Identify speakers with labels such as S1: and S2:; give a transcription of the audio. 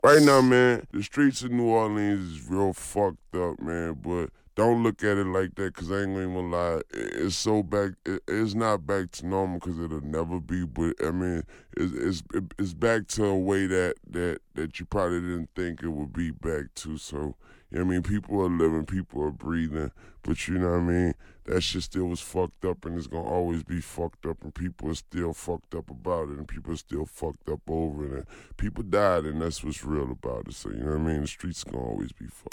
S1: Right now, man, the streets of New Orleans is real fucked up, man. But don't look at it like that, cause I ain't gonna lie. It's so back. It's not back to normal, cause it'll never be. But I mean, it's back to a way that you probably didn't think it would be back to. So, you know what I mean, people are living, people are breathing. But you know what I mean. That shit still was fucked up, and it's gonna always be fucked up, and people are still fucked up about it, and people are still fucked up over it, and people died, and that's what's real about it. So you know what I mean. The streets gonna always be fucked.